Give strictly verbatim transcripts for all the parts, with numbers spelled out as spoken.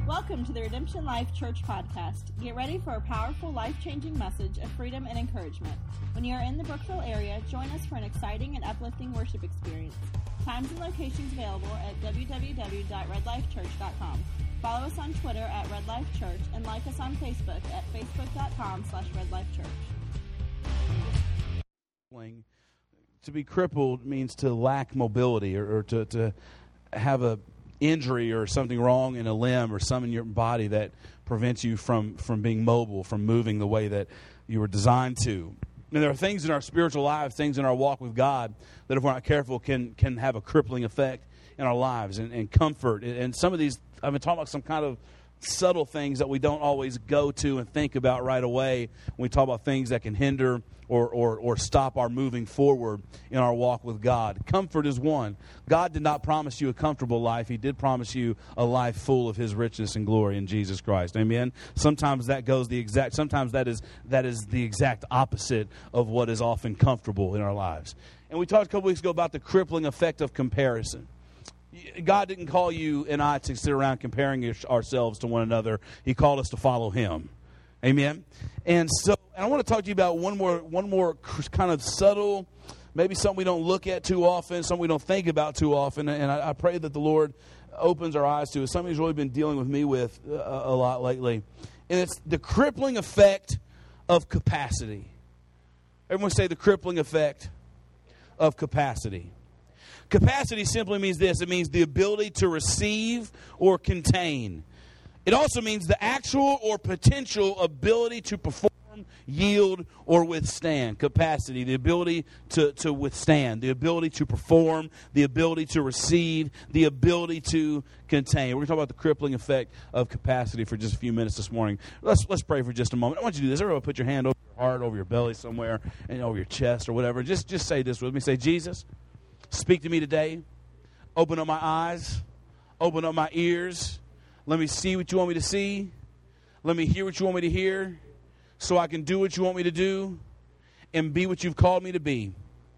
Welcome to the Redemption Life Church podcast. Get ready for a powerful, life-changing message of freedom and encouragement. When you are in the Brookville area, join us for an exciting and uplifting worship experience. Times and locations available at w w w dot red life church dot com. Follow us on Twitter at Red Life Church and like us on Facebook at facebook dot com slash red life church. To be crippled means to lack mobility or, or to, to have a injury or something wrong in a limb or some in your body that prevents you from, from being mobile, from moving the way that you were designed to. And there are things in our spiritual lives, things in our walk with God that if we're not careful can, can have a crippling effect in our lives and, and comfort. And some of these, I've been talking about some kind of subtle things that we don't always go to and think about right away when we talk about things that can hinder or, or, or stop our moving forward in our walk with God. Comfort is one. God did not promise you a comfortable life. He did promise you a life full of His richness and glory in Jesus Christ. Amen? Sometimes that goes the exact, sometimes that is that is the exact opposite of what is often comfortable in our lives. And we talked a couple weeks ago about the crippling effect of comparison. God didn't call you and I to sit around comparing ourselves to one another. He called us to follow Him. Amen? And so and I want to talk to you about one more one more kind of subtle, maybe something we don't look at too often, something we don't think about too often. And I, I pray that the Lord opens our eyes to it. Something He's really been dealing with me with uh, a lot lately. And it's the crippling effect of capacity. Everyone say the crippling effect of capacity. Capacity simply means this. It means the ability to receive or contain. It also means the actual or potential ability to perform, yield, or withstand. Capacity, the ability to, to withstand, the ability to perform, the ability to receive, the ability to contain. We're going to talk about the crippling effect of capacity for just a few minutes this morning. Let's let's pray for just a moment. I want you to do this. Everybody put your hand over your heart, over your belly somewhere, and over your chest or whatever. Just, just say this with me. Say, Jesus, speak to me today. Open up my eyes. Open up my ears. Let me see what you want me to see. Let me hear what you want me to hear so I can do what you want me to do and be what you've called me to be.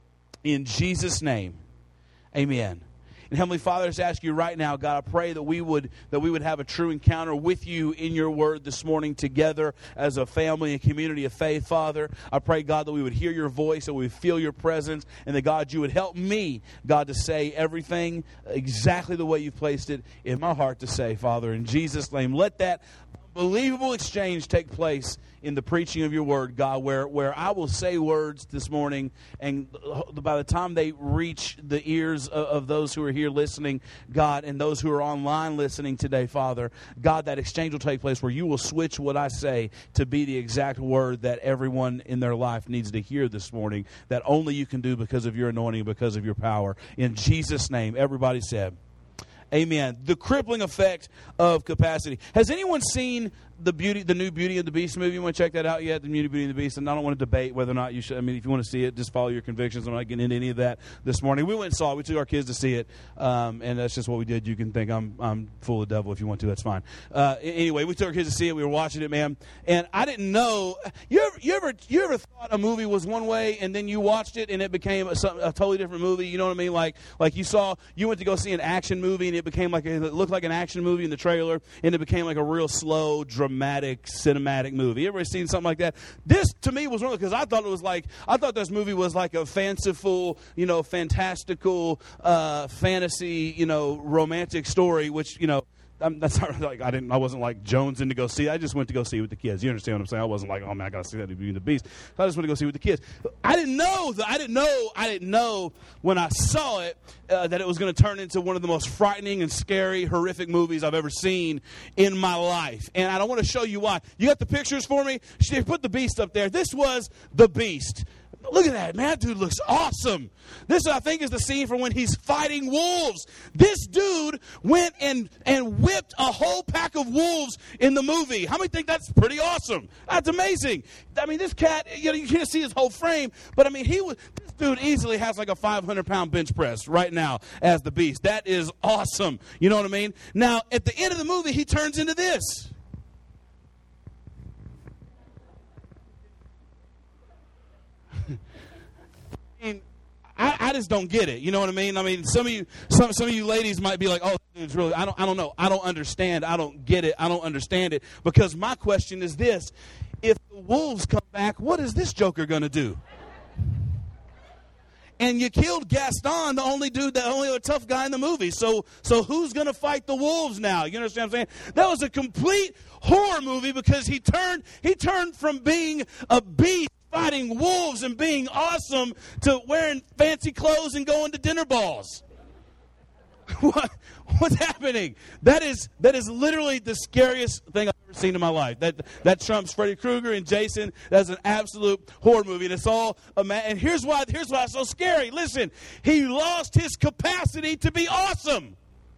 In Jesus' name, amen. And Heavenly Father, I just ask you right now, God, I pray that we would that we would have a true encounter with you in your word this morning together as a family and community of faith, Father. I pray, God, that we would hear your voice, that we would feel your presence, and that, God, you would help me, God, to say everything exactly the way you've placed it in my heart to say, Father. In Jesus' name, let that unbelievable exchange take place in the preaching of your word, God, where, where I will say words this morning, and by the time they reach the ears of, of those who are here listening, God, and those who are online listening today, Father, God, that exchange will take place where you will switch what I say to be the exact word that everyone in their life needs to hear this morning, that only you can do because of your anointing, because of your power. In Jesus' name, everybody said, amen. The crippling effect of capacity. Has anyone seen the beauty, the new Beauty and the Beast movie? You want to check that out yet? The new Beauty and the Beast. And I don't want to debate whether or not you should. I mean, if you want to see it, just follow your convictions. I'm not getting into any of that this morning. We went and saw it. We took our kids to see it, um, and that's just what we did. You can think I'm I'm full of devil if you want to. That's fine. Uh, anyway, we took our kids to see it. We were watching it, man, and I didn't know. You ever you ever you ever thought a movie was one way, and then you watched it, and it became a, a totally different movie? You know what I mean? Like like you saw you went to go see an action movie, and it became like a, it looked like an action movie in the trailer, and it became like a real slow, dramatic, cinematic movie. Everybody seen something like that? This to me was one because I thought it was like I thought this movie was like a fanciful, you know, fantastical, uh, fantasy, you know, romantic story, which you know. I'm, that's not like I didn't. I wasn't like jonesing to go see it. I just went to go see it with the kids. You understand what I'm saying? I wasn't like, oh man, I gotta see that Beauty and the Beast. So I just went to go see it with the kids. I didn't know. That, I didn't know. I didn't know when I saw it uh, that it was going to turn into one of the most frightening and scary, horrific movies I've ever seen in my life. And I don't want to show you why. You got the pictures for me? They put the Beast up there. This was the Beast. Look at that, man. That dude looks awesome. This, I think, is the scene from when he's fighting wolves. This dude went and, and whipped a whole pack of wolves in the movie. How many think that's pretty awesome? That's amazing. I mean, this cat, you know, you can't see his whole frame, but I mean, he was, this dude easily has like a five hundred pound bench press right now as the Beast. That is awesome. You know what I mean? Now, at the end of the movie, he turns into this. I, I just don't get it. You know what I mean? I mean, some of you, some some of you ladies might be like, "Oh, it's really." I don't. I don't know. I don't understand. I don't get it. I don't understand it. Because my question is this: if the wolves come back, what is this joker going to do? And you killed Gaston, the only dude, the only tough guy in the movie. So, so who's going to fight the wolves now? You understand what I'm saying? That was a complete horror movie because he turned he turned from being a beast fighting wolves and being awesome to wearing fancy clothes and going to dinner balls. What what's happening? That is that is literally the scariest thing I've ever seen in my life. That that trumps Freddy Krueger and Jason. That's an absolute horror movie. And it's all a man. And here's why here's why it's so scary. Listen, he lost his capacity to be awesome.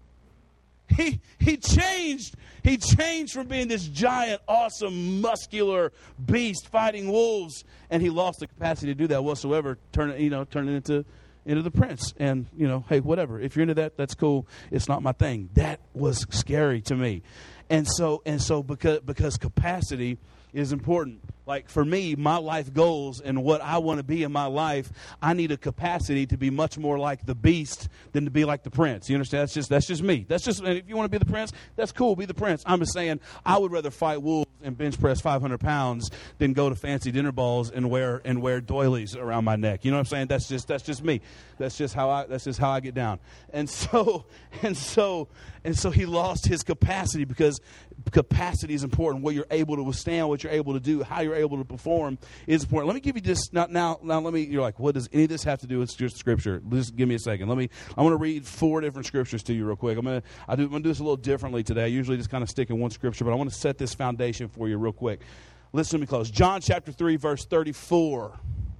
He he changed. He changed from being this giant, awesome, muscular beast fighting wolves, and he lost the capacity to do that whatsoever. Turn it, you know, turn it into into the prince. And you know, hey, whatever. If you're into that, that's cool. It's not my thing. That was scary to me, and so and so because because capacity is important. Like for me, my life goals and what I want to be in my life, I need a capacity to be much more like the beast than to be like the prince. You understand? That's just that's just me. That's just, and if you want to be the prince, that's cool. Be the prince. I'm just saying I would rather fight wolves and bench press five hundred pounds than go to fancy dinner balls and wear and wear doilies around my neck. You know what I'm saying? That's just that's just me. That's just how I that's just how I get down. And so and so and so he lost his capacity because capacity is important. What you're able to withstand, what you're able to do, how you're able to perform is important. Let me give you this now. Now, now let me. You're like, what does any of this have to do with just scripture? Just give me a second. Let me. I want to read four different scriptures to you real quick. I'm gonna. I do. I'm gonna do this a little differently today. I usually just kind of stick in one scripture, but I want to set this foundation for you real quick. Listen to me close. John chapter three, verse thirty-four.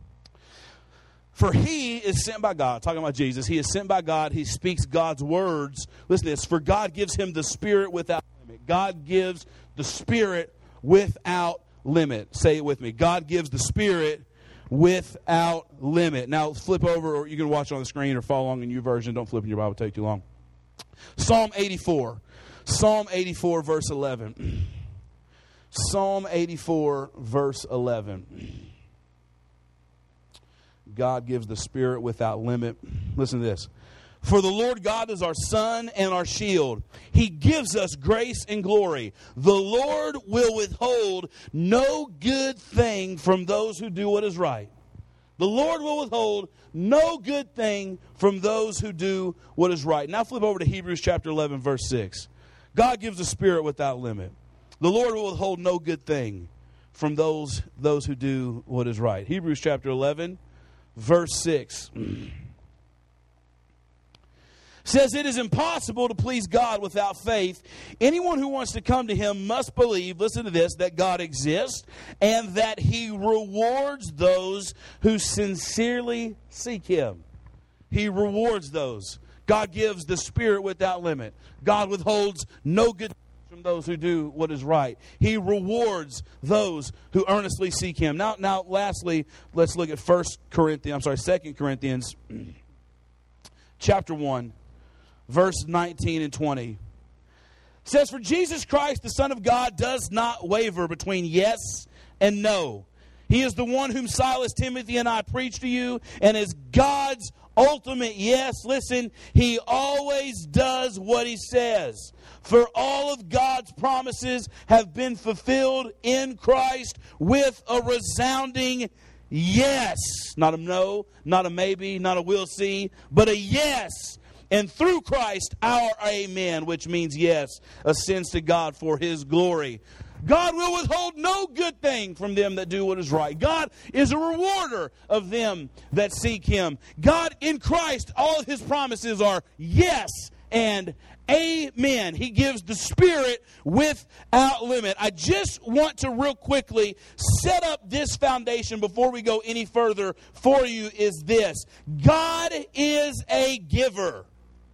For he is sent by God, talking about Jesus. He is sent by God. He speaks God's words. Listen to this. For God gives him the Spirit without limit. God gives the Spirit without limit. Say it with me. God gives the Spirit without limit. Now flip over, or you can watch on the screen or follow along in your version. Don't flip in your Bible. It'll take too long. Psalm eighty-four. Psalm eighty-four, verse eleven. Psalm eighty-four, verse eleven. God gives the Spirit without limit. Listen to this. For the Lord God is our sun and our shield. He gives us grace and glory. The Lord will withhold no good thing from those who do what is right. The Lord will withhold no good thing from those who do what is right. Now flip over to Hebrews chapter eleven, verse six. God gives the Spirit without limit. The Lord will withhold no good thing from those, those who do what is right. Hebrews chapter eleven, verse six. Says it is impossible to please God without faith. Anyone who wants to come to him must believe, listen to this, that God exists and that he rewards those who sincerely seek him. He rewards those. God gives the Spirit without limit. God withholds no good from those who do what is right. He rewards those who earnestly seek him. Now, now lastly, let's look at First Corinthians, I'm sorry, Second Corinthians chapter one. Verse nineteen and twenty. It says, for Jesus Christ, the Son of God, does not waver between yes and no. He is the one whom Silas, Timothy, and I preach to you, and is God's ultimate yes. Listen, he always does what he says. For all of God's promises have been fulfilled in Christ with a resounding yes. Not a no, not a maybe, not a we'll see, but a yes. And through Christ, our amen, which means yes, ascends to God for his glory. God will withhold no good thing from them that do what is right. God is a rewarder of them that seek him. God in Christ, all of his promises are yes and amen. He gives the Spirit without limit. I just want to real quickly set up this foundation before we go any further for you is this. God is a giver.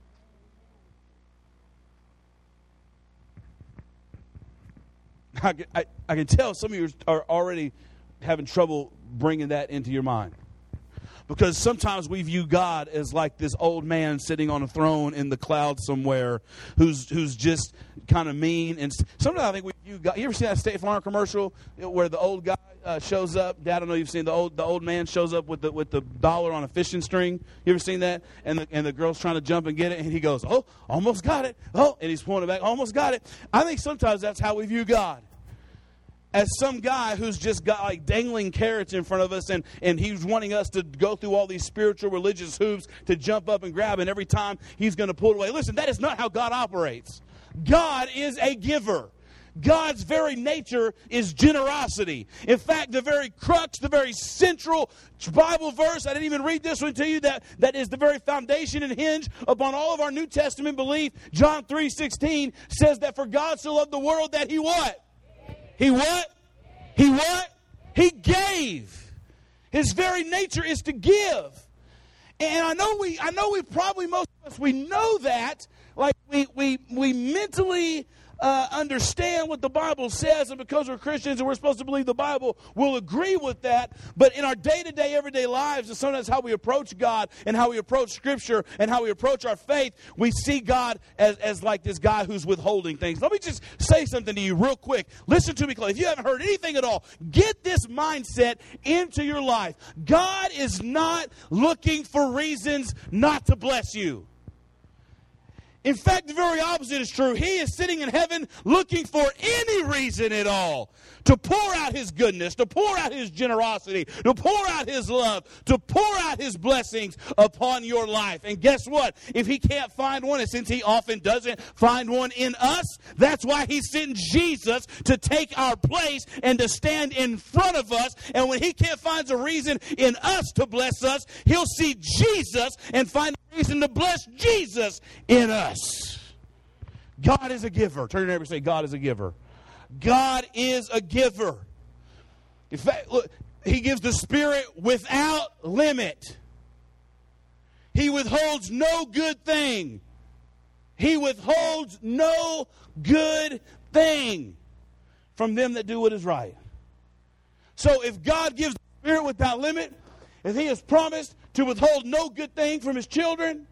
I, I, I can tell some of you are already having trouble bringing that into your mind. Because sometimes we view God as like this old man sitting on a throne in the clouds somewhere who's who's just kind of mean. And sometimes I think we view God. You ever see that State Farm commercial where the old guy uh, shows up. Dad, I don't know if you've seen the old the old man shows up with the with the dollar on a fishing string. You ever seen that? And the and the girl's trying to jump and get it, and he goes, "Oh, almost got it." Oh, and he's pointing back, "Almost got it." I think sometimes that's how we view God. As some guy who's just got like dangling carrots in front of us, and, and he's wanting us to go through all these spiritual religious hoops to jump up and grab, and every time he's going to pull it away. Listen, that is not how God operates. God is a giver. God's very nature is generosity. In fact, the very crux, the very central Bible verse, I didn't even read this one to you, that, that is the very foundation and hinge upon all of our New Testament belief. John three sixteen says that for God so loved the world that he what? He what? He what? He gave. His very nature is to give. And I know we I know we probably, most of us, we know that. Like we we we mentally uh, understand what the Bible says, and because we're Christians and we're supposed to believe the Bible, we'll agree with that. But in our day-to-day, everyday lives, and sometimes how we approach God and how we approach Scripture and how we approach our faith, we see God as, as like this guy who's withholding things. Let me just say something to you real quick. Listen to me close. If you haven't heard anything at all, get this mindset into your life. God is not looking for reasons not to bless you. In fact, the very opposite is true. He is sitting in heaven looking for any reason at all to pour out his goodness, to pour out his generosity, to pour out his love, to pour out his blessings upon your life. And guess what? If he can't find one, and since he often doesn't find one in us, that's why he sent Jesus to take our place and to stand in front of us. And when he can't find a reason in us to bless us, he'll see Jesus and find a reason to bless Jesus in us. God is a giver. Turn to your neighbor and say, God is a giver. God is a giver. In fact, look, he gives the Spirit without limit. He withholds no good thing. He withholds no good thing from them that do what is right. So if God gives the Spirit without limit, if he has promised to withhold no good thing from his children,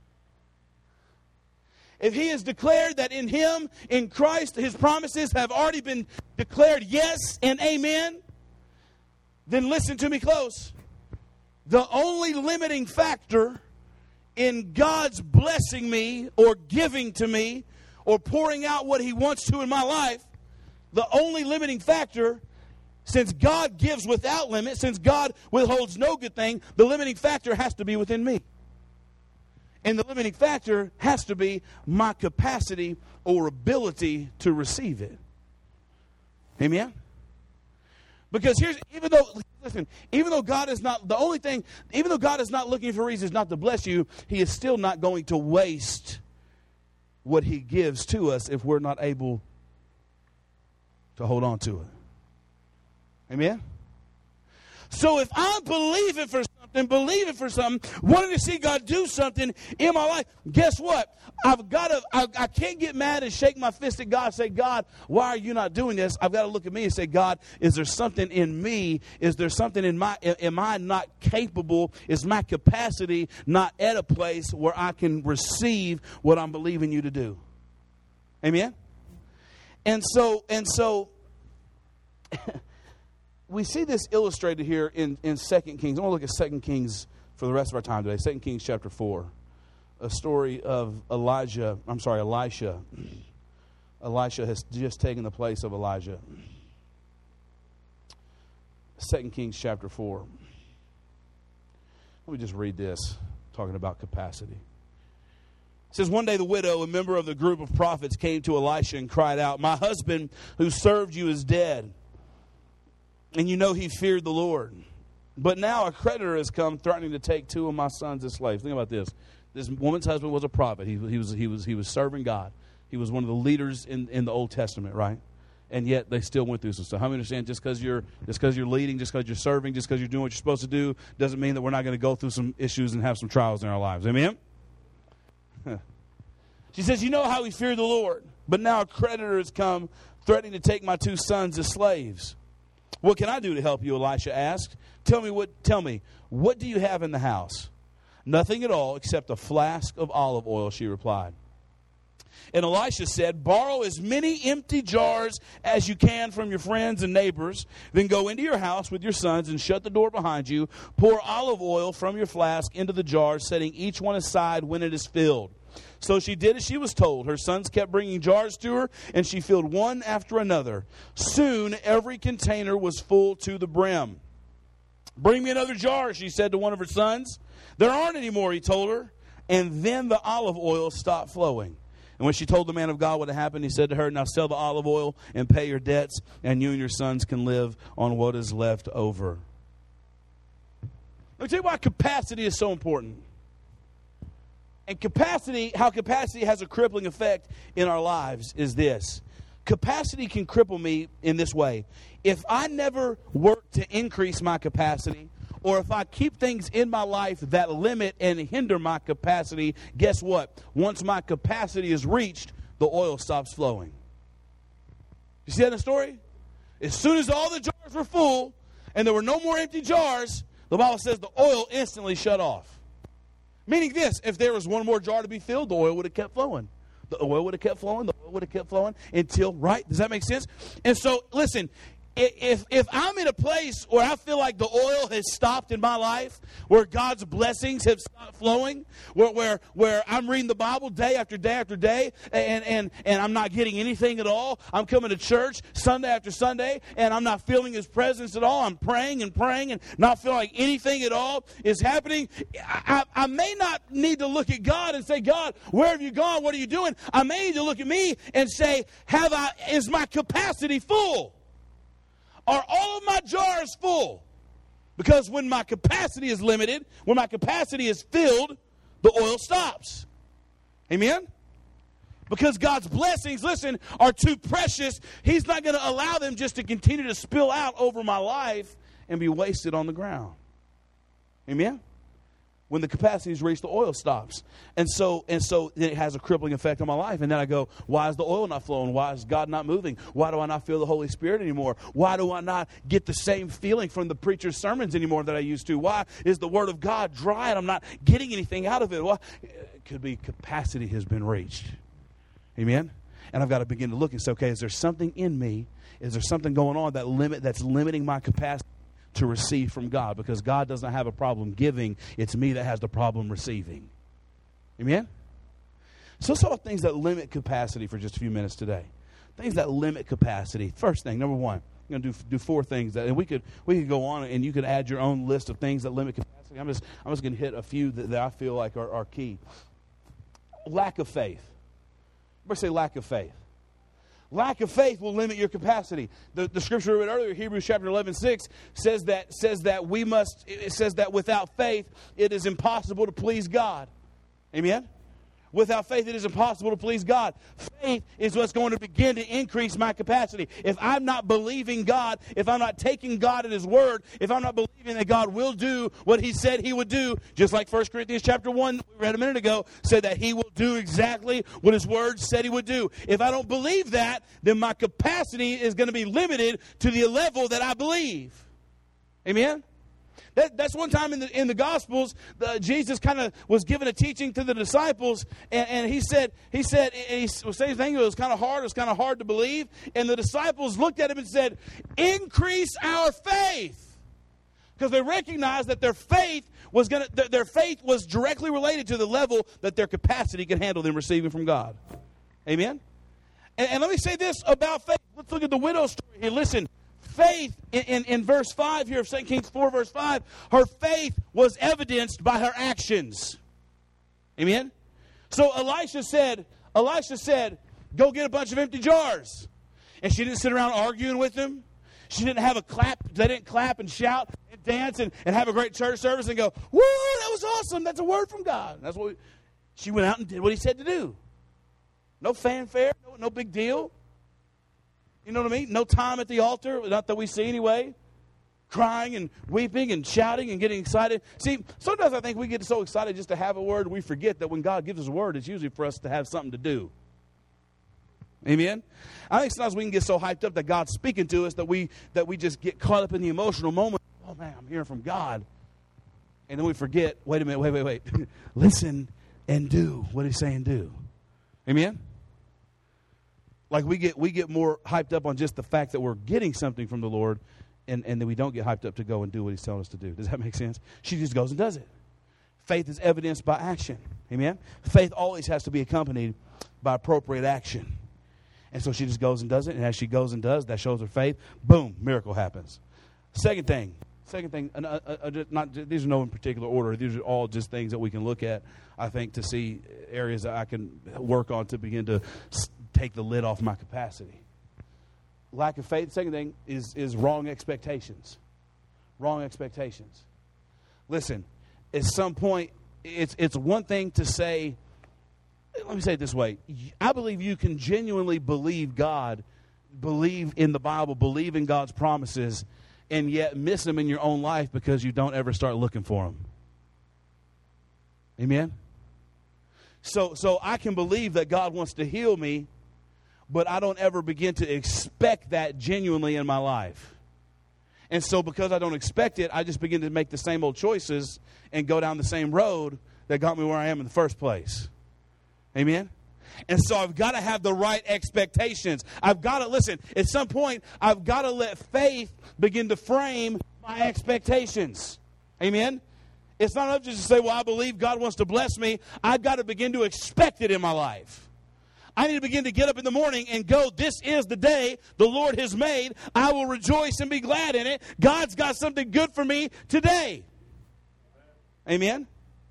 if he has declared that in him, in Christ, his promises have already been declared yes and amen, then listen to me close. The only limiting factor in God's blessing me or giving to me or pouring out what he wants to in my life, the only limiting factor, since God gives without limit, since God withholds no good thing, the limiting factor has to be within me. And the limiting factor has to be my capacity or ability to receive it. Amen? Because here's, even though, listen, even though God is not, the only thing, even though God is not looking for reasons not to bless you, he is still not going to waste what he gives to us if we're not able to hold on to it. Amen? So if I'm believing for something, believing for something, wanting to see God do something in my life, guess what? I've got to, I, I can't get mad and shake my fist at God and say, God, why are you not doing this? I've got to look at me and say, God, is there something in me? Is there something in my, am I not capable? Is my capacity not at a place where I can receive what I'm believing you to do? Amen? And so, and so, we see this illustrated here in, in Second Kings. I want to look at Second Kings for the rest of our time today. Second Kings chapter four. A story of Elijah. I'm sorry, Elisha. Elisha has just taken the place of Elijah. Second Kings chapter four. Let me just read this, talking about capacity. It says, one day the widow, a member of the group of prophets, came to Elisha and cried out, my husband who served you is dead. And you know he feared the Lord. But now a creditor has come threatening to take two of my sons as slaves. Think about this. This woman's husband was a prophet. He, he, was, he, was, he was serving God. He was one of the leaders in, in the Old Testament, right? And yet they still went through some stuff. How many understand just because you're, just because you're leading, just because you're serving, just because you're doing what you're supposed to do, doesn't mean that we're not going to go through some issues and have some trials in our lives. Amen? She says, you know how we fear the Lord. But now a creditor has come threatening to take my two sons as slaves. What can I do to help you? Elisha asked. Tell me what. Tell me, what do you have in the house? Nothing at all except a flask of olive oil, she replied. And Elisha said, borrow as many empty jars as you can from your friends and neighbors. Then go into your house with your sons and shut the door behind you. Pour olive oil from your flask into the jars, setting each one aside when it is filled. So she did as she was told. Her sons kept bringing jars to her, and she filled one after another. Soon every container was full to the brim. Bring me another jar, she said to one of her sons. There aren't any more, he told her. And then the olive oil stopped flowing. And when she told the man of God what had happened, he said to her, now sell the olive oil and pay your debts, and you and your sons can live on what is left over. Let me tell you why capacity is so important. And capacity, how capacity has a crippling effect in our lives is this. Capacity can cripple me in this way. If I never work to increase my capacity, or if I keep things in my life that limit and hinder my capacity, guess what? Once my capacity is reached, the oil stops flowing. You see that in the story? As soon as all the jars were full and there were no more empty jars, the Bible says the oil instantly shut off. Meaning this, if there was one more jar to be filled, the oil would have kept flowing. The oil would have kept flowing. The oil would have kept flowing until, right? Does that make sense? And so, listen, If if I'm in a place where I feel like the oil has stopped in my life, where God's blessings have stopped flowing, where where, where I'm reading the Bible day after day after day, and, and, and I'm not getting anything at all. I'm coming to church Sunday after Sunday, and I'm not feeling His presence at all. I'm praying and praying and not feeling like anything at all is happening. I, I, I may not need to look at God and say, God, where have you gone? What are you doing? I may need to look at me and say, have I? Is my capacity full? Are all of my jars full? Because when my capacity is limited, when my capacity is filled, the oil stops. Amen? Because God's blessings, listen, are too precious. He's not going to allow them just to continue to spill out over my life and be wasted on the ground. Amen? When the capacity is reached, the oil stops. And so and so it has a crippling effect on my life. And then I go, why is the oil not flowing? Why is God not moving? Why do I not feel the Holy Spirit anymore? Why do I not get the same feeling from the preacher's sermons anymore that I used to? Why is the Word of God dry and I'm not getting anything out of it? Well, it could be capacity has been reached. Amen? And I've got to begin to look and say, okay, is there something in me? Is there something going on that limit that's limiting my capacity to receive from God? Because God doesn't have a problem giving. It's me that has the problem receiving. Amen? So let's talk about things that limit capacity for just a few minutes today. Things that limit capacity. First thing, number one, I'm going to do do four things that, and we could we could go on and you could add your own list of things that limit capacity. I'm just I'm just going to hit a few that, that I feel like are, are key. Lack of faith. Everybody say lack of faith. Lack of faith will limit your capacity. The, the scripture we read earlier, Hebrews chapter eleven, six, says that says that we must. It says that without faith, it is impossible to please God. Amen. Without faith, it is impossible to please God. Faith is what's going to begin to increase my capacity. If I'm not believing God, if I'm not taking God at His word, if I'm not believing that God will do what He said He would do, just like First Corinthians chapter one, we read a minute ago, said that He will do exactly what His word said He would do. If I don't believe that, then my capacity is going to be limited to the level that I believe. Amen? That, that's one time in the in the Gospels, the, Jesus kind of was giving a teaching to the disciples, and, and he said, he said, he was saying thing, it was kind of hard, it was kind of hard to believe, and the disciples looked at him and said, increase our faith, because they recognized that their faith was going to, their faith was directly related to the level that their capacity could handle them receiving from God. Amen. And, and let me say this about faith. Let's look at the widow's story here. Listen. Faith, in, in, in verse five here of Second Kings four, verse five, her faith was evidenced by her actions. Amen? So Elisha said, Elisha said, go get a bunch of empty jars. And she didn't sit around arguing with them. She didn't have a clap. They didn't clap and shout and dance and, and have a great church service and go, woo, that was awesome. That's a word from God. That's what we, she went out and did what He said to do. No fanfare, no, no big deal. You know what I mean? No time at the altar, not that we see anyway. Crying and weeping and shouting and getting excited. See, sometimes I think we get so excited just to have a word, we forget that when God gives us a word, it's usually for us to have something to do. Amen? I think sometimes we can get so hyped up that God's speaking to us that we that we just get caught up in the emotional moment. Oh, man, I'm hearing from God. And then we forget, wait a minute, wait, wait, wait. Listen and do what He's saying do. Amen? Like we get we get more hyped up on just the fact that we're getting something from the Lord, and, and then we don't get hyped up to go and do what he's telling us to do. Does that make sense? She just goes and does it. Faith is evidenced by action. Amen? Faith always has to be accompanied by appropriate action. And so she just goes and does it, and as she goes and does, that shows her faith. Boom, miracle happens. Second thing, second thing, uh, uh, uh, not these are no in particular order. These are all just things that we can look at, I think, to see areas that I can work on to begin to take the lid off my capacity. Lack of faith. Second thing is is wrong expectations. Wrong expectations. Listen, at some point, it's it's one thing to say, let me say it this way. I believe you can genuinely believe God, believe in the Bible, believe in God's promises, and yet miss them in your own life because you don't ever start looking for them. Amen? So, so I can believe that God wants to heal me, but I don't ever begin to expect that genuinely in my life. And so because I don't expect it, I just begin to make the same old choices and go down the same road that got me where I am in the first place. Amen? And so I've got to have the right expectations. I've got to, listen, at some point, I've got to let faith begin to frame my expectations. Amen? It's not enough just to say, well, I believe God wants to bless me. I've got to begin to expect it in my life. I need to begin to get up in the morning and go, this is the day the Lord has made. I will rejoice and be glad in it. God's got something good for me today. Amen?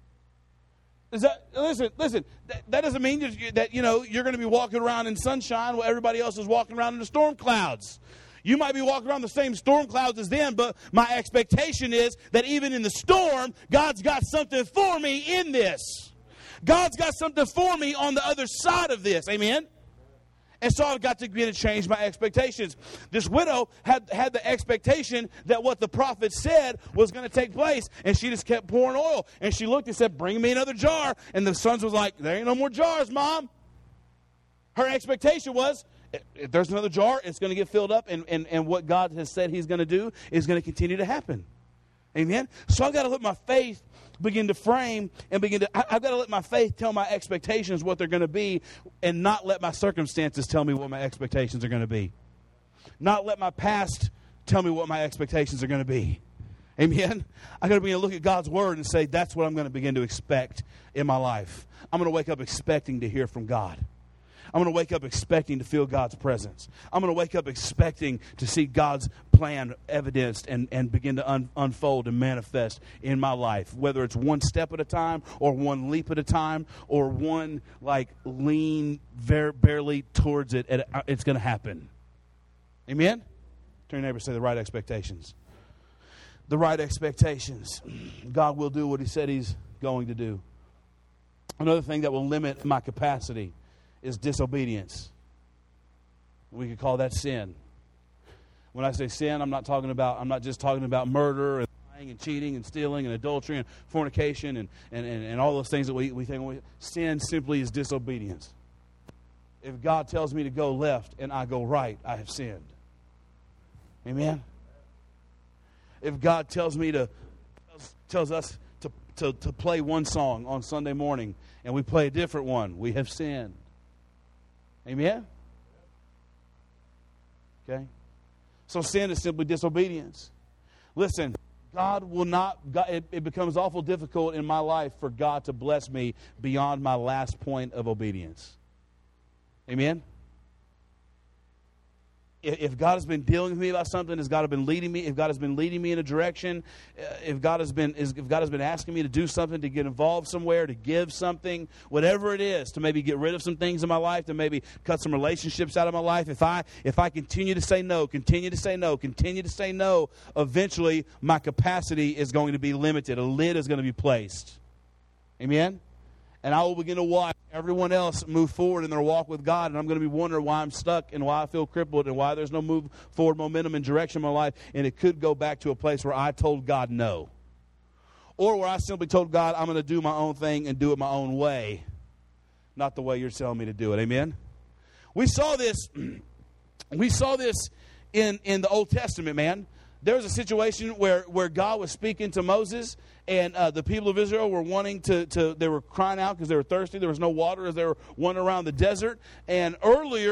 Is that, listen, listen, that, that doesn't mean that, that, you know, you're going to be walking around in sunshine while everybody else is walking around in the storm clouds. You might be walking around the same storm clouds as them, but my expectation is that even in the storm, God's got something for me in this. God's got something for me on the other side of this. Amen? And so I've got to begin to change my expectations. This widow had, had the expectation that what the prophet said was going to take place. And she just kept pouring oil. And she looked and said, bring me another jar. And the sons was like, there ain't no more jars, Mom. Her expectation was, if there's another jar, it's going to get filled up. And, and, and what God has said he's going to do is going to continue to happen. Amen? So I've got to let my faith begin to frame and begin to, I, I've got to let my faith tell my expectations what they're going to be and not let my circumstances tell me what my expectations are going to be. Not let my past tell me what my expectations are going to be. Amen? I've got to begin to look at God's word and say, that's what I'm going to begin to expect in my life. I'm going to wake up expecting to hear from God. I'm going to wake up expecting to feel God's presence. I'm going to wake up expecting to see God's plan evidenced and, and begin to un, unfold and manifest in my life, whether it's one step at a time or one leap at a time or one, like, lean very barely towards it. And it's going to happen. Amen? Turn your neighbor and say the right expectations. The right expectations. God will do what he said he's going to do. Another thing that will limit my capacity is disobedience. We could call that sin. When I say sin, I'm not talking about, I'm not just talking about murder and lying and cheating and stealing and adultery and fornication and, and, and, and all those things that we, we think. We, sin simply is disobedience. If God tells me to go left and I go right, I have sinned. Amen? If God tells me to, tells us to, to, to play one song on Sunday morning and we play a different one, we have sinned. Amen? Okay? So sin is simply disobedience. Listen, God will not, God, it, it becomes awful difficult in my life for God to bless me beyond my last point of obedience. Amen? If God has been dealing with me about something, if God has been leading me, if God has been leading me in a direction, if God has been, if God has been asking me to do something, to get involved somewhere, to give something, whatever it is, to maybe get rid of some things in my life, to maybe cut some relationships out of my life, if I if I continue to say no, continue to say no, continue to say no, eventually my capacity is going to be limited. A lid is going to be placed. Amen? And I will begin to watch everyone else move forward in their walk with God, and I'm going to be wondering why I'm stuck and why I feel crippled and why there's no move forward momentum and direction in my life, and it could go back to a place where I told God no. Or where I simply told God I'm going to do my own thing and do it my own way, not the way you're telling me to do it. Amen? We saw this, we saw this in, in the Old Testament, man. There was a situation where, where God was speaking to Moses, and uh, the people of Israel were wanting to, to they were crying out because they were thirsty. There was no water as they were wandering around the desert. And earlier,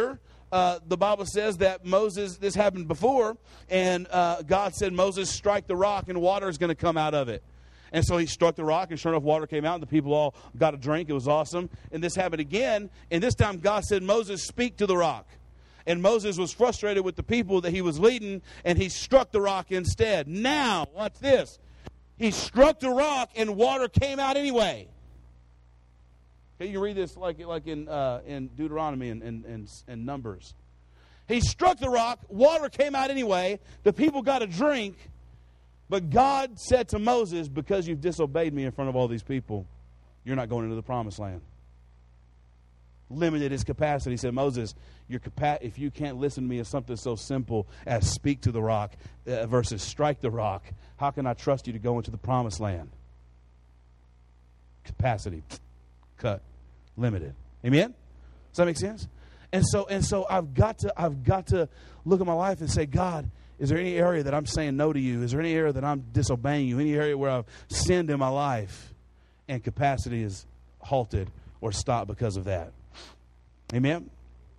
uh, the Bible says that Moses, this happened before, and uh, God said, Moses, strike the rock and water is going to come out of it. And so he struck the rock, and sure enough, water came out, and the people all got a drink. It was awesome. And this happened again, and this time God said, Moses, speak to the rock. And Moses was frustrated with the people that he was leading, and he struck the rock instead. Now, watch this. He struck the rock, and water came out anyway. Okay, you read this like, like in, uh, in Deuteronomy and, and, and, and Numbers. He struck the rock, water came out anyway, the people got a drink, but God said to Moses, because you've disobeyed me in front of all these people, you're not going into the promised land. Limited his capacity. He said, Moses, your capa- if you can't listen to me as something so simple as speak to the rock uh, versus strike the rock, how can I trust you to go into the promised land? Capacity. Cut. Limited. Amen? Does that make sense? And so and so I've got to I've got to look at my life and say, God, is there any area that I'm saying no to you? Is there any area that I'm disobeying you? Any area where I've sinned in my life and capacity is halted or stopped because of that? Amen?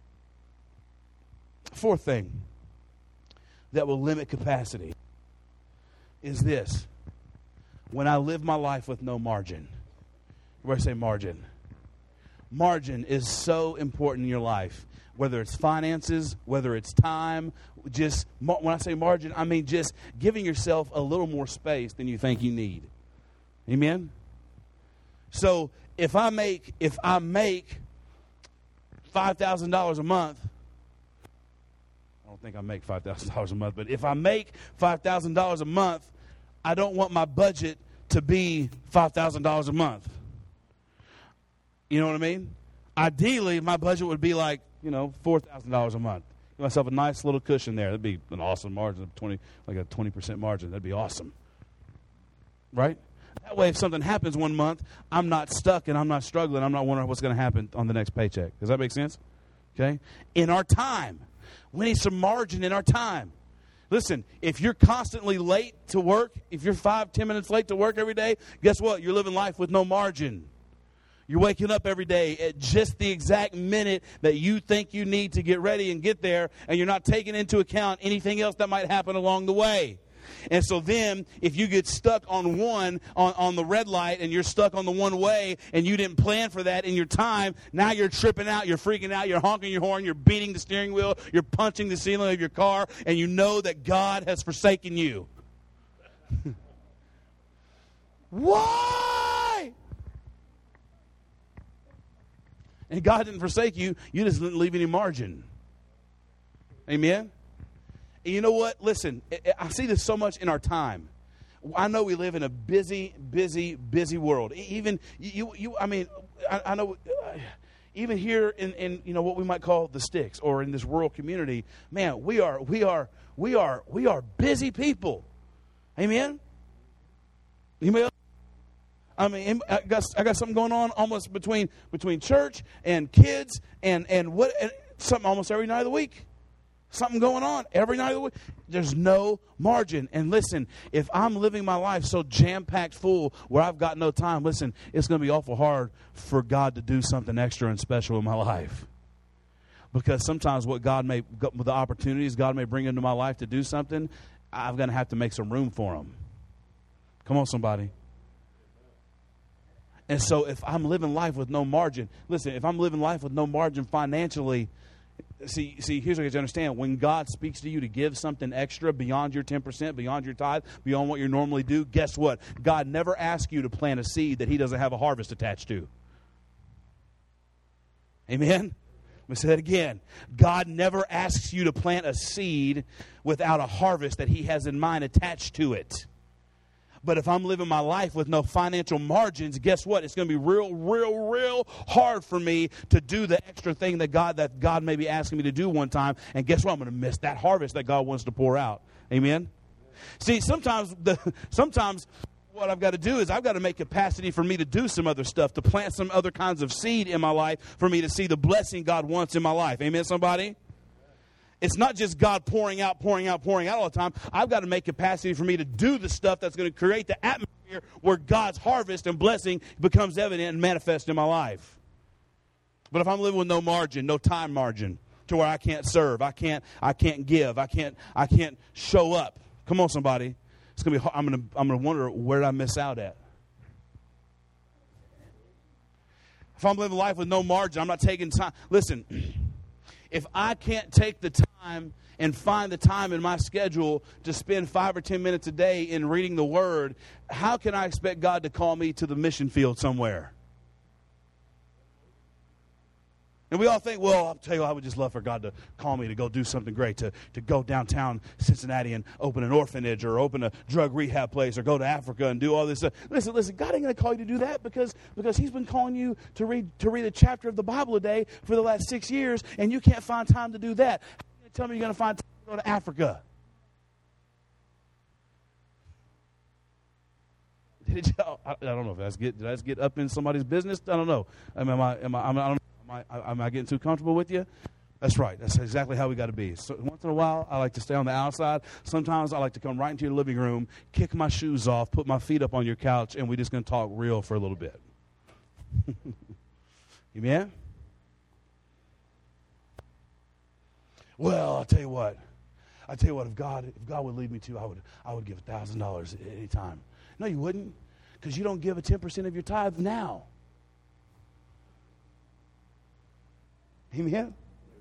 Fourth thing that will limit capacity is this. When I live my life with no margin. Where I say margin. Margin is so important in your life. Whether it's finances, whether it's time, just, when I say margin, I mean just giving yourself a little more space than you think you need. Amen? So, if I make, if I make five thousand dollars a month, I don't think I make five thousand dollars a month, but if I make five thousand dollars a month, I don't want my budget to be five thousand dollars a month. You know what I mean? Ideally, my budget would be like, you know, four thousand dollars a month. Give myself a nice little cushion there. That'd be an awesome margin of twenty, like a twenty percent margin. That'd be awesome. Right? That way, if something happens one month, I'm not stuck and I'm not struggling. I'm not wondering what's going to happen on the next paycheck. Does that make sense? Okay? In our time, we need some margin in our time. Listen, if you're constantly late to work, if you're five, ten minutes late to work every day, guess what? You're living life with no margin. You're waking up every day at just the exact minute that you think you need to get ready and get there, and you're not taking into account anything else that might happen along the way. And so then, if you get stuck on one, on, on the red light, and you're stuck on the one way, and you didn't plan for that in your time, now you're tripping out, you're freaking out, you're honking your horn, you're beating the steering wheel, you're punching the ceiling of your car, and you know that God has forsaken you. Why? And God didn't forsake you, you just didn't leave any margin. Amen? And you know what? Listen, I see this so much in our time. I know we live in a busy, busy, busy world. Even, you, you. I mean, I, I know, uh, even here in, in, you know, what we might call the sticks or in this rural community, man, we are, we are, we are, we are busy people. Amen? Anybody else? I mean, I got, I got something going on almost between between church and kids and, and what and something almost every night of the week. Something going on every night of the week. There's no margin. And listen, if I'm living my life so jam-packed full where I've got no time, listen, it's going to be awful hard for God to do something extra and special in my life. Because sometimes what God may, the opportunities God may bring into my life to do something, I'm going to have to make some room for them. Come on, somebody. And so if I'm living life with no margin, listen, if I'm living life with no margin financially, see, see, here's what you understand. When God speaks to you to give something extra beyond your ten percent, beyond your tithe, beyond what you normally do, guess what? God never asks you to plant a seed that he doesn't have a harvest attached to. Amen? Let me say that again. God never asks you to plant a seed without a harvest that he has in mind attached to it. But if I'm living my life with no financial margins, guess what? It's going to be real, real, real hard for me to do the extra thing that God that God may be asking me to do one time. And guess what? I'm going to miss that harvest that God wants to pour out. Amen? See, sometimes the sometimes what I've got to do is I've got to make capacity for me to do some other stuff, to plant some other kinds of seed in my life for me to see the blessing God wants in my life. Amen, somebody? It's not just God pouring out, pouring out, pouring out all the time. I've got to make capacity for me to do the stuff that's going to create the atmosphere where God's harvest and blessing becomes evident and manifest in my life. But if I'm living with no margin, no time margin, to where I can't serve. I can't, I can't give. I can't, I can't show up. Come on, somebody. It's gonna be hard. I'm gonna, I'm gonna wonder where did I miss out at. If I'm living life with no margin, I'm not taking time. Listen, if I can't take the time and find the time in my schedule to spend five or ten minutes a day in reading the Word, how can I expect God to call me to the mission field somewhere? And we all think, well, I'll tell you, I would just love for God to call me to go do something great, to, to go downtown Cincinnati and open an orphanage or open a drug rehab place or go to Africa and do all this stuff. Listen, listen, God ain't going to call you to do that because, because he's been calling you to read to read a chapter of the Bible a day for the last six years, and you can't find time to do that. How are you going to tell me you're going to find time to go to Africa? Did you, I, I don't know if that's get, did I just get up in somebody's business? I don't know. I mean, am I, am I, I, mean, I don't know. Am I, am I getting too comfortable with you? That's right. That's exactly how we got to be. So once in a while, I like to stay on the outside. Sometimes I like to come right into your living room, kick my shoes off, put my feet up on your couch, and we're just going to talk real for a little bit. Amen? Well, I'll tell you what. I'll tell you what. If God, if God would lead me to, I would, I would give a thousand dollars at any time. No, you wouldn't, because you don't give a ten percent of your tithe now. Amen? Amen?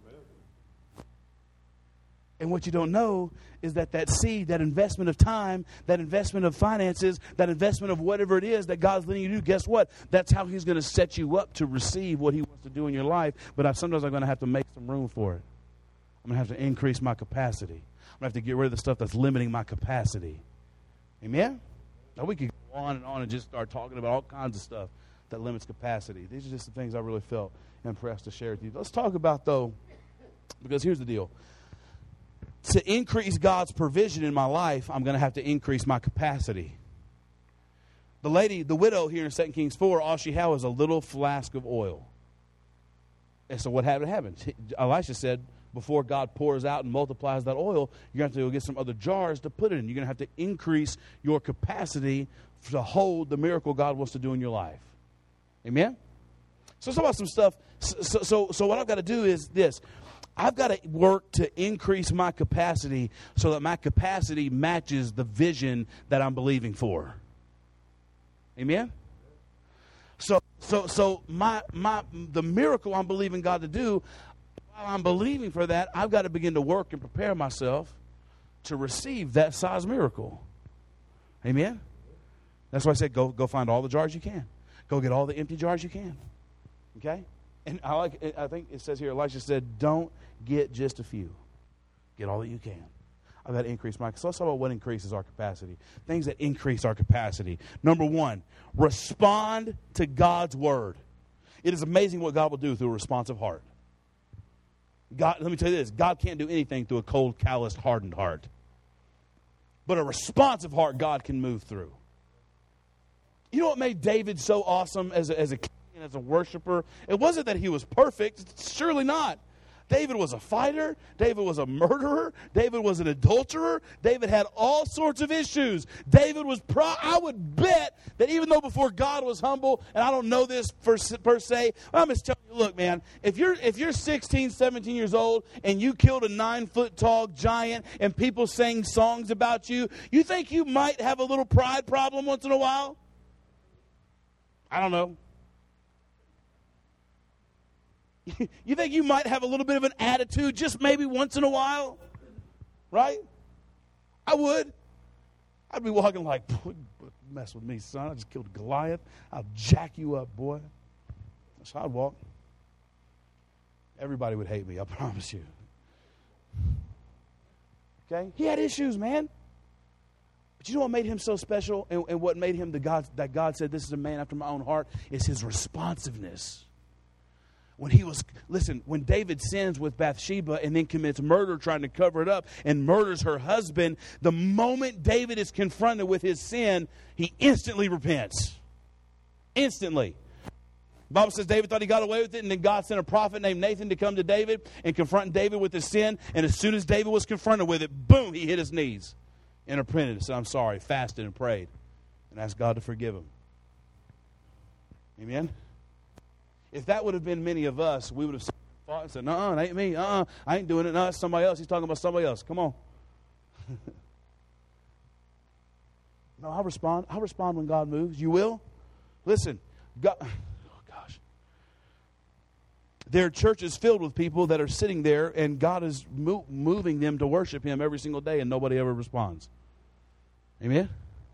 And what you don't know is that that seed, that investment of time, that investment of finances, that investment of whatever it is that God's letting you do, guess what? That's how he's going to set you up to receive what he wants to do in your life. But I, sometimes I'm going to have to make some room for it. I'm going to have to increase my capacity. I'm going to have to get rid of the stuff that's limiting my capacity. Amen? Now we could go on and on and just start talking about all kinds of stuff that limits capacity. These are just the things I really felt impressed to share with you. Let's talk about, though, because here's the deal. To increase God's provision in my life, I'm going to have to increase my capacity. The lady, the widow here in Second Kings four, all she had was a little flask of oil. And so what happened? happened? Elisha said, before God pours out and multiplies that oil, you're going to have to go get some other jars to put it in. You're going to have to increase your capacity to hold the miracle God wants to do in your life. Amen? So let's talk about some stuff. So, so, so what I've got to do is this. I've got to work to increase my capacity so that my capacity matches the vision that I'm believing for. Amen? So, so, so my, my, the miracle I'm believing God to do, while I'm believing for that, I've got to begin to work and prepare myself to receive that size miracle. Amen? That's why I said go, go find all the jars you can. Go get all the empty jars you can. Okay? And I like. I think it says here, Elisha said, don't get just a few. Get all that you can. I've got to increase my. So let's talk about what increases our capacity. Things that increase our capacity. Number one, respond to God's word. It is amazing what God will do through a responsive heart. God, let me tell you this. God can't do anything through a cold, calloused, hardened heart. But a responsive heart God can move through. You know what made David so awesome as a, as a king and as a worshiper? It wasn't that he was perfect. Surely not. David was a fighter. David was a murderer. David was an adulterer. David had all sorts of issues. David was, pro- I would bet that even though before God was humble, and I don't know this per, per se, I'm just telling you, look, man, if you're if you're sixteen, seventeen years old and you killed a nine-foot-tall giant and people sang songs about you, you think you might have a little pride problem once in a while? I don't know. You think you might have a little bit of an attitude just maybe once in a while? Right? I would. I'd be walking like, mess with me, son. I just killed Goliath. I'll jack you up, boy. That's how I'd walk. Everybody would hate me, I promise you. Okay? He had issues, man. But you know what made him so special and, and what made him the God that God said, this is a man after my own heart, is his responsiveness. When he was, listen, when David sins with Bathsheba and then commits murder trying to cover it up and murders her husband, the moment David is confronted with his sin, he instantly repents. Instantly. The Bible says David thought he got away with it, and then God sent a prophet named Nathan to come to David and confront David with his sin. And as soon as David was confronted with it, boom, he hit his knees and repented and said, I'm sorry, fasted and prayed and asked God to forgive him. Amen? If that would have been many of us, we would have said fought and said, no, it ain't me. Uh-uh, I ain't doing it. No, it's somebody else. He's talking about somebody else. Come on. No, I'll respond. I'll respond when God moves. You will? Listen, God, oh gosh. There are churches filled with people that are sitting there, and God is mo- moving them to worship Him every single day, and nobody ever responds. Amen?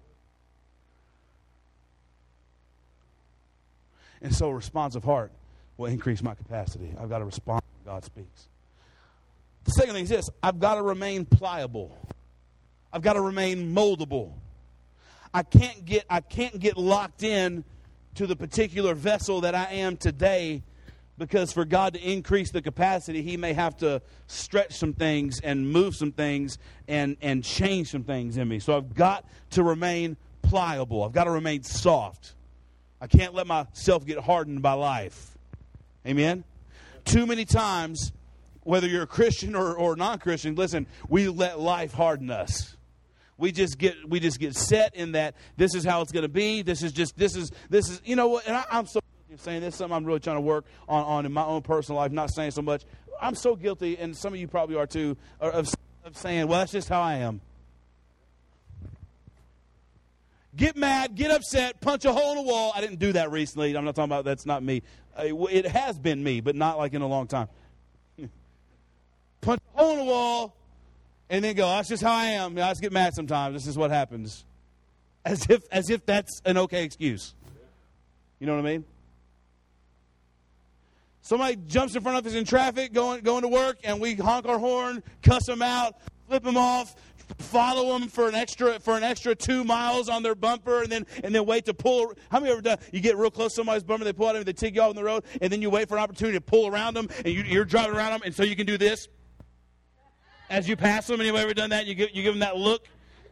And so a responsive heart will increase my capacity. I've got to respond when God speaks. The second thing is this. I've got to remain pliable. I've got to remain moldable. I can't get I can't get locked in to the particular vessel that I am today, because for God to increase the capacity, He may have to stretch some things and move some things and, and change some things in me. So I've got to remain pliable. I've got to remain soft. I can't let myself get hardened by life. Amen? Too many times, whether you're a Christian or, or non-Christian, listen, we let life harden us. We just get we just get set in that this is how it's going to be. This is just, this is, this is, you know what, and I, I'm so guilty of saying this, something I'm really trying to work on, on in my own personal life, not saying so much. I'm so guilty, and some of you probably are too, of, of saying, well, that's just how I am. Get mad, get upset, punch a hole in the wall. I didn't do that recently. I'm not talking about, that's not me. It has been me, but not like in a long time. Punch a hole in the wall. And then go, that's just how I am. I just get mad sometimes. This is what happens. As if as if that's an okay excuse. You know what I mean? Somebody jumps in front of us in traffic going going to work, and we honk our horn, cuss them out, flip them off, follow them for an extra for an extra two miles on their bumper, and then and then wait to pull. How many ever done? You get real close to somebody's bumper, they pull out, and they take you off on the road, and then you wait for an opportunity to pull around them, and you, you're driving around them, and so you can do this. As you pass them, anybody ever done that? You give, you give them that look?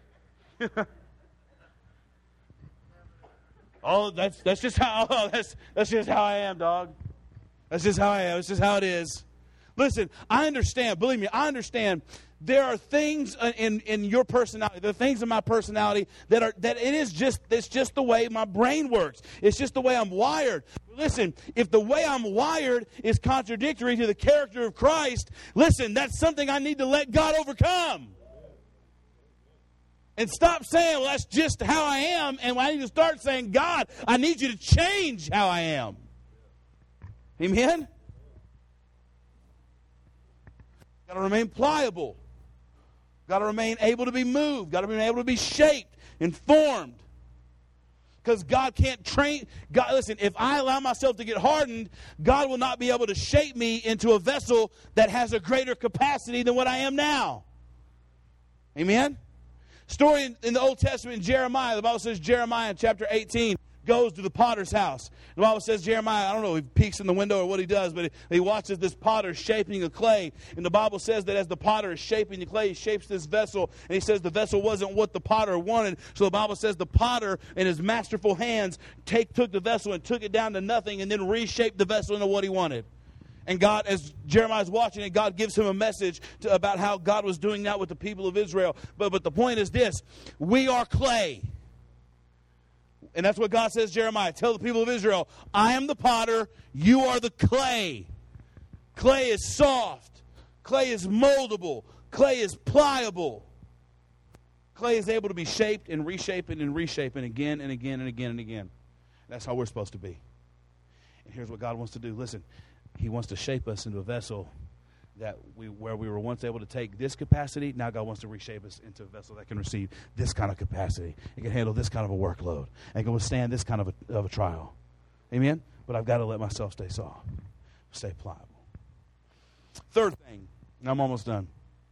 oh, that's that's just how oh, that's that's just how I am, dog. That's just how I am. It's just how it is. Listen, I understand. Believe me, I understand. There are things in, in your personality, there are things in my personality that are that it is just it's just the way my brain works. It's just the way I'm wired. Listen, if the way I'm wired is contradictory to the character of Christ, listen, that's something I need to let God overcome. And stop saying, well, that's just how I am, and I need to start saying, God, I need you to change how I am. Amen? Got to remain pliable. Got to remain able to be moved. Got to be able to be shaped and formed. Because God can't train. God, listen, if I allow myself to get hardened, God will not be able to shape me into a vessel that has a greater capacity than what I am now. Amen? Story in, in the Old Testament, in Jeremiah, the Bible says Jeremiah in chapter eighteen goes to the potter's house. The Bible says Jeremiah, I don't know if he peeks in the window or what he does, but he, he watches this potter shaping a clay. And the Bible says that as the potter is shaping the clay, he shapes this vessel. And he says the vessel wasn't what the potter wanted. So the Bible says the potter, in his masterful hands, take, took the vessel and took it down to nothing and then reshaped the vessel into what he wanted. And God, as Jeremiah's watching it, God gives him a message to, about how God was doing that with the people of Israel. But, but the point is this, we are clay. And that's what God says, Jeremiah. Tell the people of Israel, I am the potter, you are the clay. Clay is soft. Clay is moldable. Clay is pliable. Clay is able to be shaped and reshaped and reshaped again and again and again and again. That's how we're supposed to be. And here's what God wants to do. Listen, He wants to shape us into a vessel that we, where we were once able to take this capacity, now God wants to reshape us into a vessel that can receive this kind of capacity. It can handle this kind of a workload. And can withstand this kind of a, of a trial. Amen? But I've got to let myself stay soft. Stay pliable. Third thing, and I'm almost done.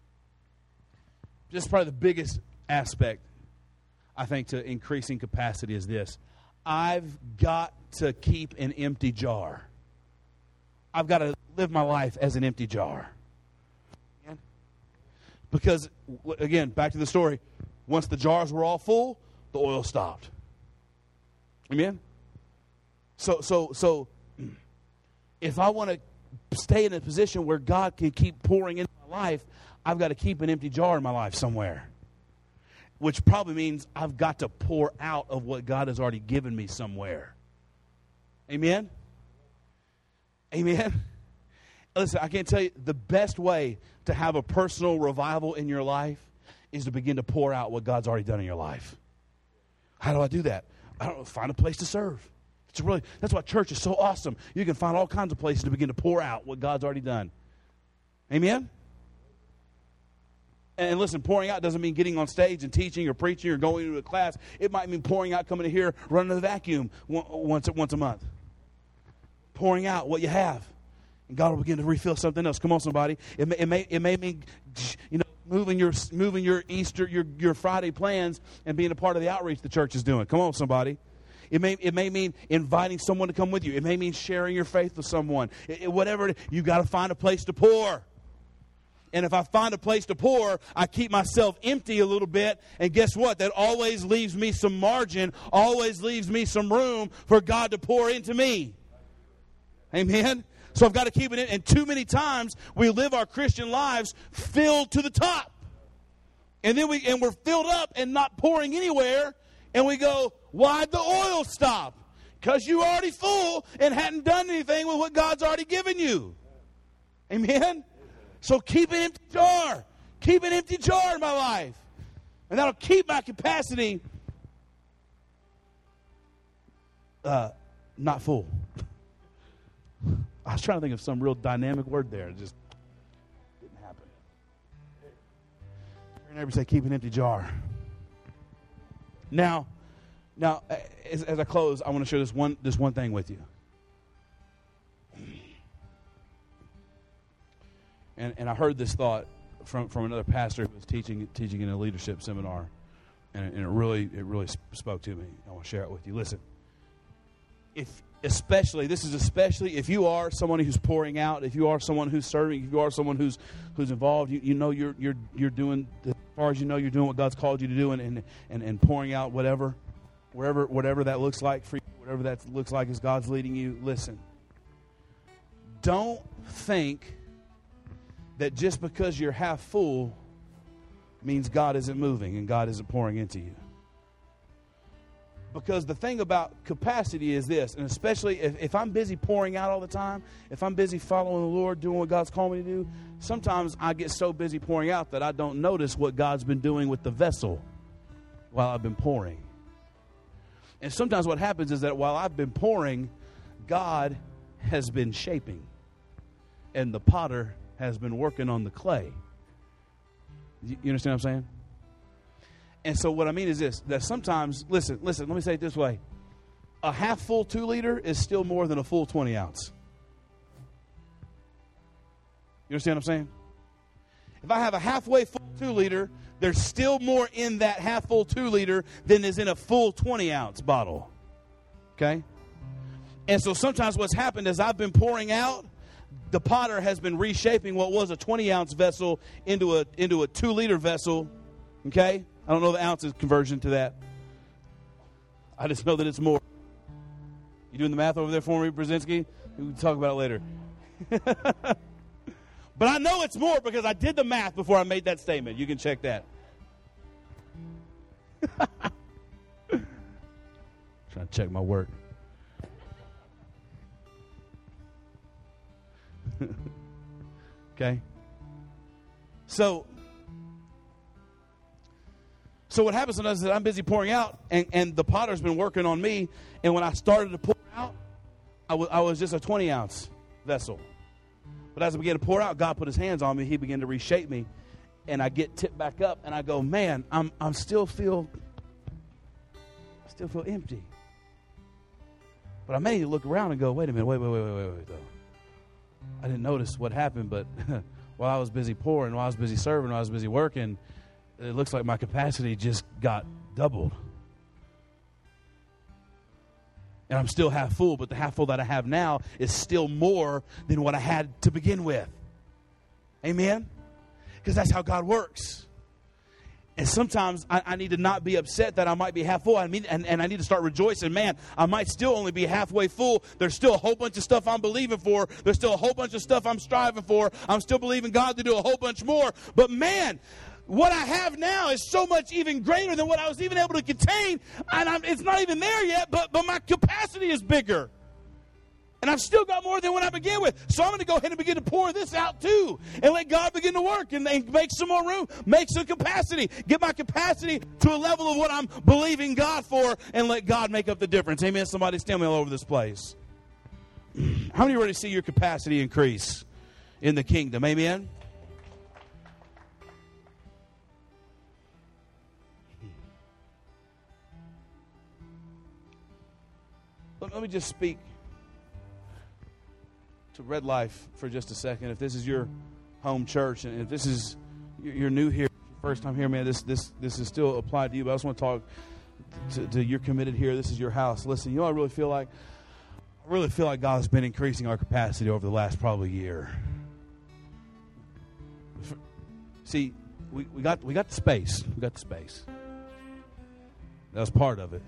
Just probably the biggest aspect, I think, to increasing capacity is this. I've got to keep an empty jar. I've got to live my life as an empty jar. Because, again, back to the story. Once the jars were all full, the oil stopped. Amen? So, so, so, if I want to stay in a position where God can keep pouring into my life, I've got to keep an empty jar in my life somewhere. Which probably means I've got to pour out of what God has already given me somewhere. Amen? Amen? Listen, I can't tell you, the best way to have a personal revival in your life is to begin to pour out what God's already done in your life. How do I do that? I don't know, find a place to serve. It's really, that's why church is so awesome. You can find all kinds of places to begin to pour out what God's already done. Amen? And listen, pouring out doesn't mean getting on stage and teaching or preaching or going into a class. It might mean pouring out, coming in here, running the vacuum once, once a month. Pouring out what you have. And God will begin to refill something else. Come on, somebody. It may, it may, it may mean, you know, moving your moving your Easter, your, your Friday plans and being a part of the outreach the church is doing. Come on, somebody. It may it may mean inviting someone to come with you. It may mean sharing your faith with someone. It, it, whatever, you got to find a place to pour. And if I find a place to pour, I keep myself empty a little bit. And guess what? That always leaves me some margin, always leaves me some room for God to pour into me. Amen? So I've got to keep it in. And too many times we live our Christian lives filled to the top. And then we and we're filled up and not pouring anywhere. And we go, why'd the oil stop? Because you already full and hadn't done anything with what God's already given you. Amen? So keep an empty jar. Keep an empty jar in my life. And that'll keep my capacity uh, not full. I was trying to think of some real dynamic word there. It just didn't happen. Your neighbor say, keep an empty jar. Now, now as, as I close, I want to share this one, this one thing with you. And, and I heard this thought from, from another pastor who was teaching teaching in a leadership seminar, and, and it really it really spoke to me. I want to share it with you. Listen, if especially this is especially if you are someone who's pouring out, if you are someone who's serving, if you are someone who's who's involved, you, you know you're you're you're doing as far as you know you're doing what God's called you to do, and and, and, and pouring out whatever, wherever whatever that looks like for you, whatever that looks like as God's leading you. Listen, don't think that just because you're half full means God isn't moving and God isn't pouring into you. Because the thing about capacity is this, and especially if, if I'm busy pouring out all the time, if I'm busy following the Lord, doing what God's called me to do, sometimes I get so busy pouring out that I don't notice what God's been doing with the vessel while I've been pouring. And sometimes what happens is that while I've been pouring, God has been shaping, and the potter has been working on the clay. You understand what I'm saying? And so what I mean is this, that sometimes, listen, listen, let me say it this way. A half full two liter is still more than a full twenty ounce. You understand what I'm saying? If I have a halfway full two liter, there's still more in that half full two liter than is in a full twenty ounce bottle. Okay? And so sometimes what's happened is I've been pouring out, the potter has been reshaping what was a twenty ounce vessel into a into a two liter vessel. Okay? I don't know the ounces conversion to that. I just know that it's more. You doing the math over there for me, Brzezinski? We can talk about it later. But I know it's more because I did the math before I made that statement. You can check that. Trying to check my work. Okay? So, so what happens sometimes is that I'm busy pouring out, and, and the potter's been working on me, and when I started to pour out, I was, I was just a twenty ounce vessel. But as I began to pour out, God put his hands on me. He began to reshape me, and I get tipped back up, and I go, man, I'm I'm still feel, I still feel empty. But I may need to look around and go, wait a minute, wait, wait, wait, wait, wait, wait, though. I didn't notice what happened, but while I was busy pouring, while I was busy serving, while I was busy working, it looks like my capacity just got doubled. And I'm still half full, but the half full that I have now is still more than what I had to begin with. Amen? Because that's how God works. And sometimes I, I need to not be upset that I might be half full. I mean, and, and I need to start rejoicing. Man, I might still only be halfway full. There's still a whole bunch of stuff I'm believing for. There's still a whole bunch of stuff I'm striving for. I'm still believing God to do a whole bunch more. But man, what I have now is so much even greater than what I was even able to contain. And I'm, it's not even there yet, but, but my capacity is bigger. And I've still got more than what I began with. So I'm going to go ahead and begin to pour this out too. And let God begin to work and, and make some more room. Make some capacity. Get my capacity to a level of what I'm believing God for. And let God make up the difference. Amen. Somebody stand me all over this place. How many are ready to see your capacity increase in the kingdom? Amen. Let, let me just speak to Red Life for just a second. If this is your home church, and if this is you're new here, first time here, man, this this this is still applied to you. But I just want to talk to, to you're committed here. This is your house. Listen, you know, I really feel like I really feel like God has been increasing our capacity over the last probably year. See, we, we got we got the space. We got the space. That was part of it.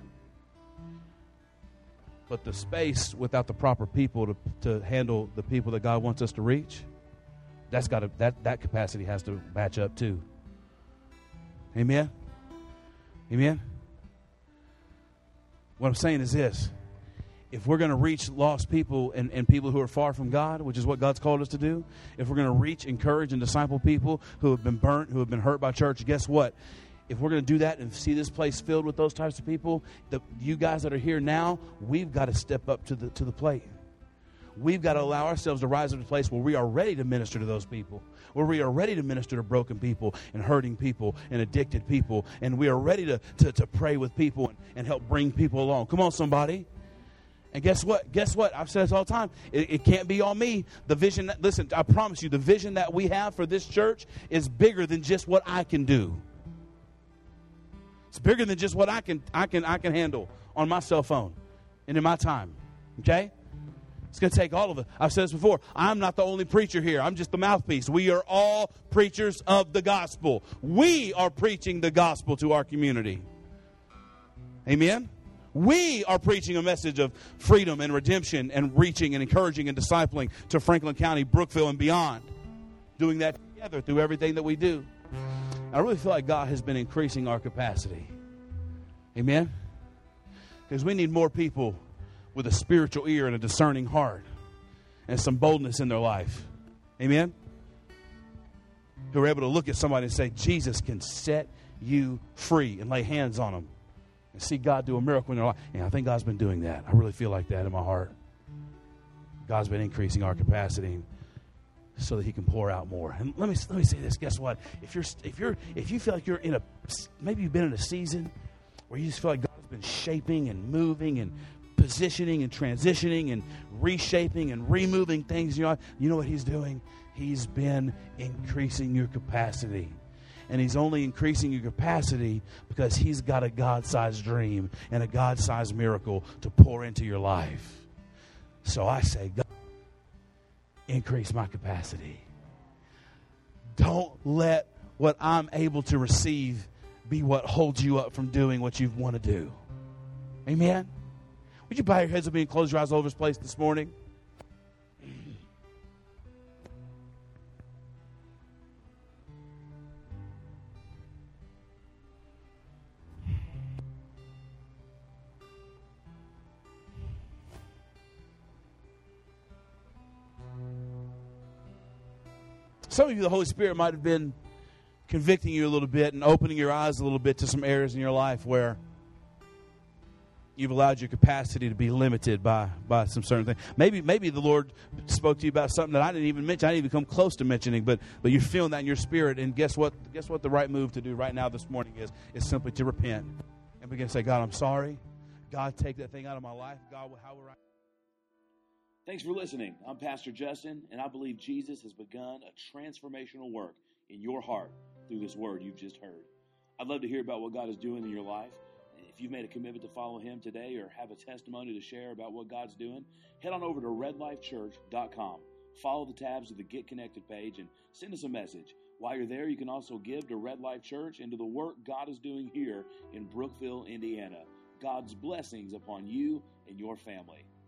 But the space without the proper people to, to handle the people that God wants us to reach, that's got to, that, that capacity has to match up too. Amen? Amen? What I'm saying is this. If we're going to reach lost people and, and people who are far from God, which is what God's called us to do, if we're going to reach, encourage, and disciple people who have been burnt, who have been hurt by church, guess what? If we're going to do that and see this place filled with those types of people, the, you guys that are here now, we've got to step up to the to the plate. We've got to allow ourselves to rise to the place where we are ready to minister to those people, where we are ready to minister to broken people and hurting people and addicted people, and we are ready to, to, to pray with people and, and help bring people along. Come on, somebody. And guess what? Guess what? I've said this all the time. It, it can't be all me. The vision, that, listen, I promise you, the vision that we have for this church is bigger than just what I can do. It's bigger than just what I can I can I can handle on my cell phone and in my time. Okay? It's going to take all of it. I've said this before. I'm not the only preacher here. I'm just the mouthpiece. We are all preachers of the gospel. We are preaching the gospel to our community. Amen? We are preaching a message of freedom and redemption and reaching and encouraging and discipling to Franklin County, Brookville, and beyond. Doing that together through everything that we do. I really feel like God has been increasing our capacity. Amen? Because we need more people with a spiritual ear and a discerning heart and some boldness in their life. Amen? Who are able to look at somebody and say, Jesus can set you free, and lay hands on them and see God do a miracle in their life. And I think God's been doing that. I really feel like that in my heart. God's been increasing our capacity so that He can pour out more. And let me let me say this. Guess what? If you're if you're if you feel like you're in a maybe you've been in a season where you just feel like God's been shaping and moving and positioning and transitioning and reshaping and removing things, you know, you know what He's doing? He's been increasing your capacity. And He's only increasing your capacity because He's got a God-sized dream and a God-sized miracle to pour into your life. So I say, God, increase my capacity. Don't let what I'm able to receive be what holds you up from doing what you want to do. Amen? Would you bow your heads with me and close your eyes all over this place this morning? Some of you, the Holy Spirit might have been convicting you a little bit and opening your eyes a little bit to some areas in your life where you've allowed your capacity to be limited by, by some certain things. Maybe maybe the Lord spoke to you about something that I didn't even mention. I didn't even come close to mentioning, but but you're feeling that in your spirit. And guess what? Guess what the right move to do right now this morning is? Is simply to repent and begin to say, God, I'm sorry. God, take that thing out of my life. God, how will I... Thanks for listening. I'm Pastor Justin, and I believe Jesus has begun a transformational work in your heart through this word you've just heard. I'd love to hear about what God is doing in your life. If you've made a commitment to follow Him today or have a testimony to share about what God's doing, head on over to red life church dot com. Follow the tabs of the Get Connected page and send us a message. While you're there, you can also give to Red Life Church and to the work God is doing here in Brookville, Indiana. God's blessings upon you and your family.